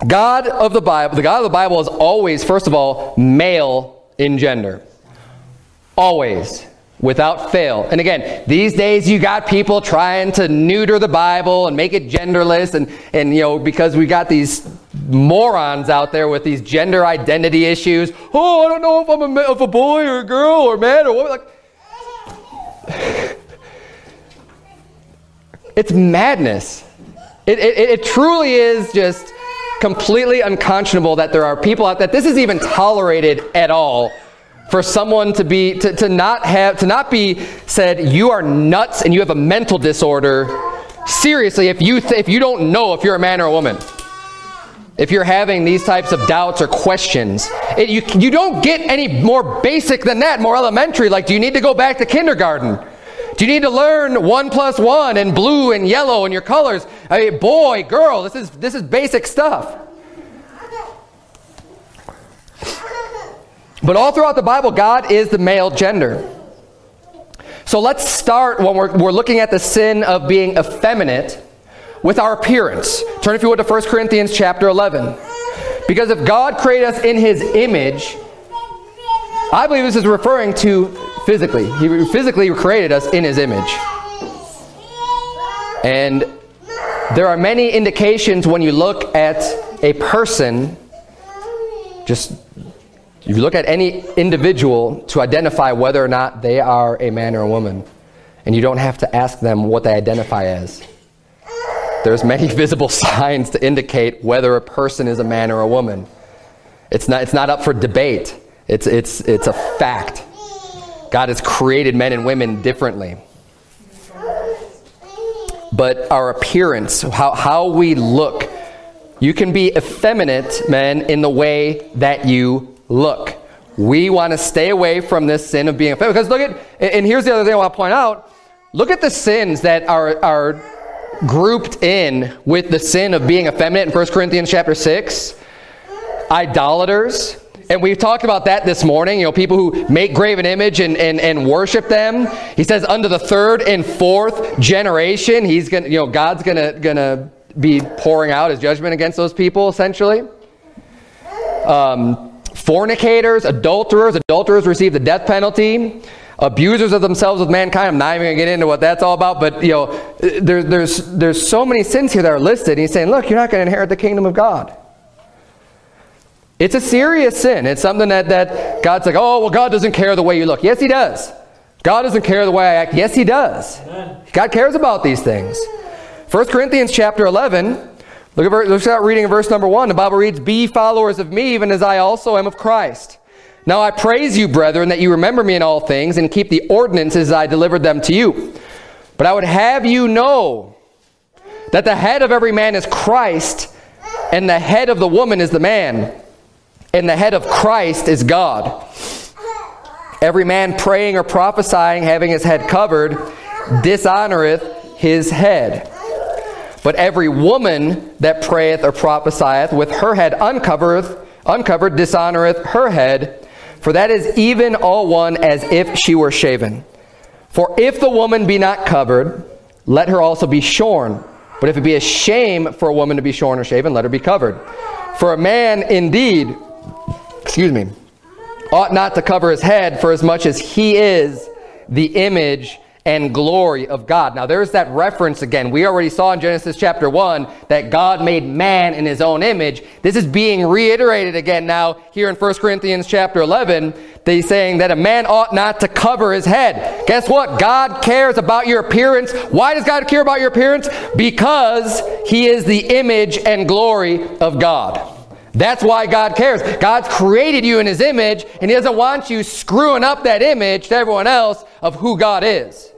God of the Bible is always, first of all, male in gender. Always. Without fail. And again, these days you got people trying to neuter the Bible and make it genderless, and you know, because we got these morons out there with these gender identity issues. Oh, I don't know if I'm a boy or a girl or a man or what. Like, it's madness. It truly is just completely unconscionable that there are people out there, that this is even tolerated at all. For someone to not be said, you are nuts and you have a mental disorder. Seriously, if you don't know if you're a man or a woman, if you're having these types of doubts or questions, you don't get any more basic than that, more elementary. Like, do you need to go back to kindergarten? Do you need to learn 1 + 1 and blue and yellow and your colors? I mean, boy, girl, this is basic stuff. But all throughout the Bible, God is the male gender. So let's start when we're looking at the sin of being effeminate with our appearance. Turn, if you would, to 1 Corinthians chapter 11. Because if God created us in His image, I believe this is referring to physically. He physically created us in His image. And there are many indications when you look at a person, if you look at any individual, to identify whether or not they are a man or a woman. And you don't have to ask them what they identify as. There's many visible signs to indicate whether a person is a man or a woman. It's not up for debate. It's a fact. God has created men and women differently. But our appearance, how we look, you can be effeminate, men, in the way that you look. We want to stay away from this sin of being effeminate. Because look at, and here's the other thing I want to point out. Look at the sins that are grouped in with the sin of being effeminate in 1 Corinthians chapter 6. Idolaters. And we've talked about that this morning. You know, people who make graven image and worship them. He says under the 3rd and 4th generation, God's gonna be pouring out His judgment against those people, essentially. Fornicators, adulterers receive the death penalty. Abusers of themselves with mankind. I'm not even going to get into what that's all about, but you know, there's so many sins here that are listed. And He's saying, look, you're not going to inherit the kingdom of God. It's a serious sin. It's something that God's like, oh, well, God doesn't care the way you look. Yes, He does. God doesn't care the way I act. Yes, He does. Amen. God cares about these things. 1 Corinthians chapter 11. Let's start reading in verse number 1. The Bible reads, be ye followers of me, even as I also am of Christ. Now I praise you, brethren, that you remember me in all things, and keep the ordinances as I delivered them to you. But I would have you know that the head of every man is Christ, and the head of the woman is the man, and the head of Christ is God. Every man praying or prophesying, having his head covered, dishonoreth his head. But every woman that prayeth or prophesieth with her head uncovered, dishonoreth her head, for that is even all one as if she were shaven. For if the woman be not covered, let her also be shorn. But if it be a shame for a woman to be shorn or shaven, let her be covered. For a man indeed, ought not to cover his head, for as much as he is the image and glory of God. Now there's that reference again. We already saw in Genesis chapter 1 that God made man in His own image. This is being reiterated again now here in 1 Corinthians chapter 11. They're saying that a man ought not to cover his head. Guess what? God cares about your appearance. Why does God care about your appearance? Because He is the image and glory of God. That's why God cares. God's created you in His image, and He doesn't want you screwing up that image to everyone else of who God is.